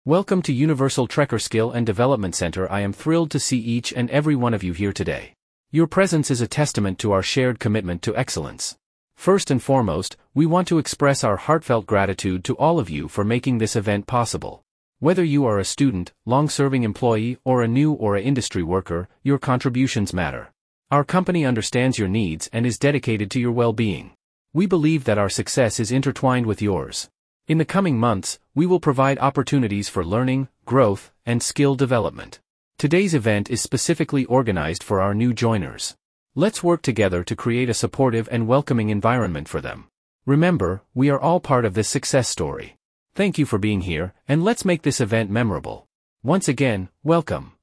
Welcome to Universal Trekker Skill and Development Center. I am thrilled to see each and every one of you here today. Your presence is a testament to our shared commitment to excellence. First and foremost, we want to express our heartfelt gratitude to all of you for making this event possible. Whether you are a student, long-serving employee, or a new or a industry worker, your contributions matter. Our company understands your needs and is dedicated to your well-being. We believe that our success is intertwined with yours. In the coming months, we will provide opportunities for learning, growth, and skill development. Today's event is specifically organized for our new joiners. Let's work together to create a supportive and welcoming environment for them. Remember, we are all part of this success story. Thank you for being here, and let's make this event memorable. Once again, welcome.